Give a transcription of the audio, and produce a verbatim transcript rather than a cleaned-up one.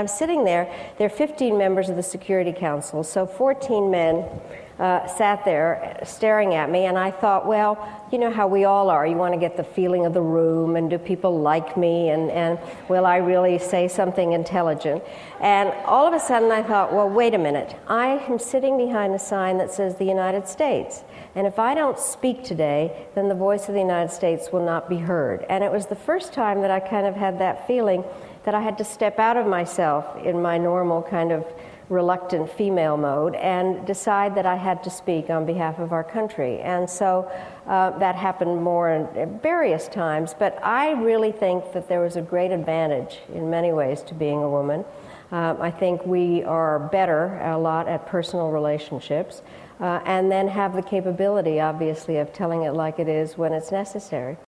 I'm sitting there. There are fifteen members of the Security Council, so fourteen men uh, sat there staring at me, and I thought, well, you know how we all are. You want to get the feeling of the room, and do people like me, and, and will I really say something intelligent? And all of a sudden I thought, well, wait a minute. I am sitting behind a sign that says the United States, and if I don't speak today, then the voice of the United States will not be heard. And it was the first time that I kind of had that feeling that I had to step out of myself in my normal kind of reluctant female mode and decide that I had to speak on behalf of our country. And so uh, that happened more in various times, but I really think that there was a great advantage in many ways to being a woman. Um, I think we are better a lot at personal relationships uh, and then have the capability, obviously, of telling it like it is when it's necessary.